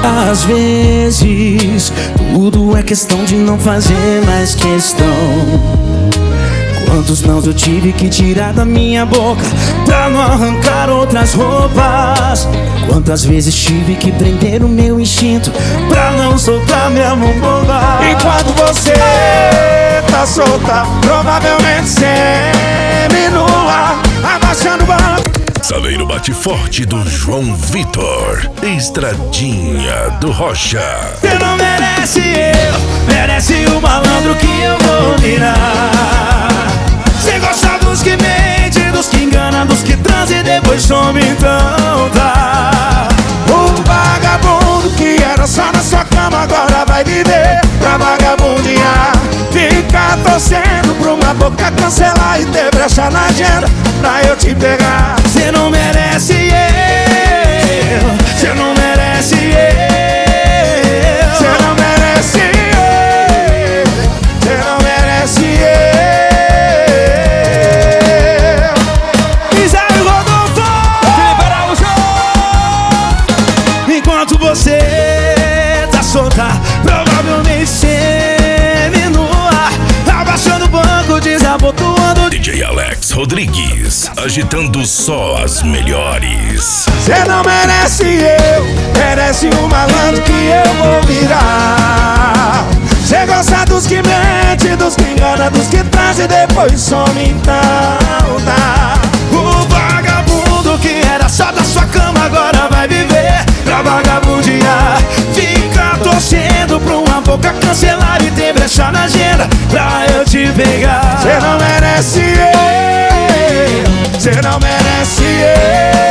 Às vezes, tudo é questão de não fazer mais questão. Quantos nãos eu tive que tirar da minha boca pra não arrancar outras roupas. Quantas vezes tive que prender o meu instinto pra não soltar minha mão boba. Enquanto você tá solta, provavelmente semi-nua, abaixando o banco. Saleiro bate forte do João Vitor, Estradinha do Rocha. Você não merece merece o malandro que eu vou virar. Você gosta dos que mente, dos que engana, dos que transa e depois some, então tá. O vagabundo que era só na sua cama agora vai viver pra vagabundear. Fica torcendo pra uma boca cancelar e ter brecha na agenda pra eu te pegar. Você não merece você não merece Você não merece você não merece Misério Rodolfo! Enquanto você tá solta, provavelmente semi-nua, abaixando o banco, desabotoando. DJ Alex Rodrigues, agitando só as melhores. Você não merece merece o malandro que eu vou virar. Você gosta dos que mente, dos que engana, dos que traz e depois some, então tá. O vagabundo que era só da sua cama agora vai viver pra vagabundear. Fica torcendo pra uma boca cancelar e ter brecha na agenda pra eu te pegar. Você não merece você não merece